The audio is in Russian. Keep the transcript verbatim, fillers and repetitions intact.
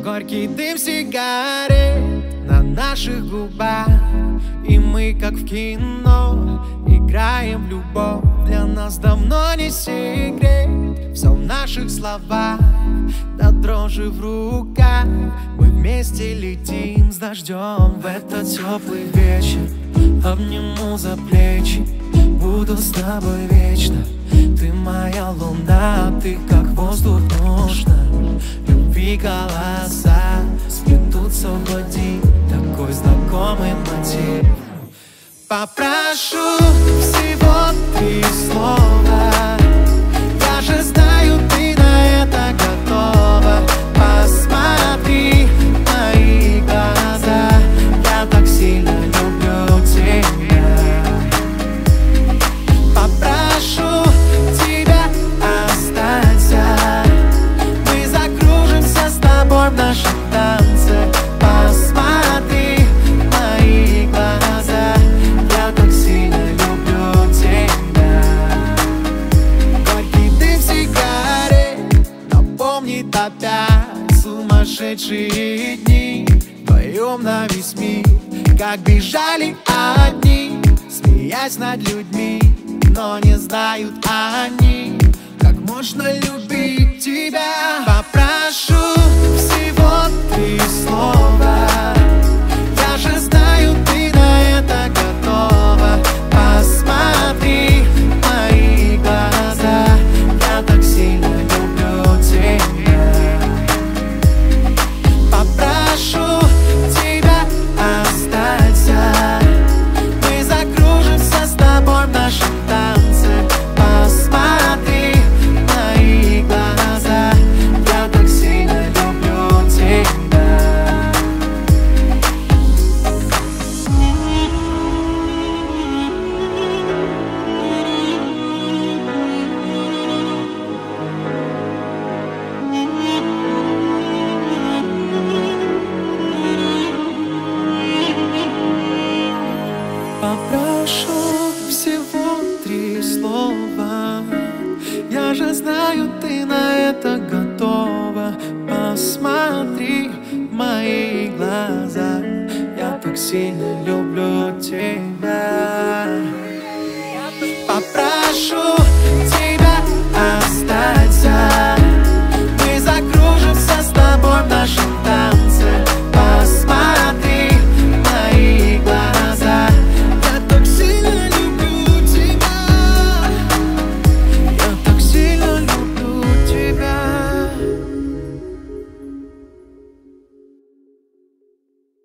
Горький дым сигарет на наших губах, и мы, как в кино, играем в любовь. Для нас давно не секрет, все в наших словах, до дрожи в руках. Мы вместе летим с дождем в этот теплый вечер. Обниму за плечи, буду с тобой вечно. Ты моя луна, ты как воздух нужна. Любви голоса сплетутся в груди, такой знакомый мотив. Попрошу всего три слова, я же знаю, ты на это готова. Посмотри в мои глаза, я так сильно люблю тебя. Попрошу тебя, останься, мы закружимся с тобой в нашем танце. Посмотри в мои глаза, я так сильно люблю тебя. Горький дым сигарет напомнит опять сумасшедшие дни. Вдвоем на весь мир, как бежали одни, смеясь над людьми, но не знают они, как можно любить тебя. Попрошу всего три слова, я же знаю, ты на это готова. Посмотри в мои глаза, я так сильно люблю тебя. Попрошу тебя, останься, мы закружимся с тобой в нашем танце. Посмотри в мои глаза, я так сильно люблю тебя. Попрошу всего три слова, я же знаю, ты на это готова. Посмотри в мои глаза, я так сильно люблю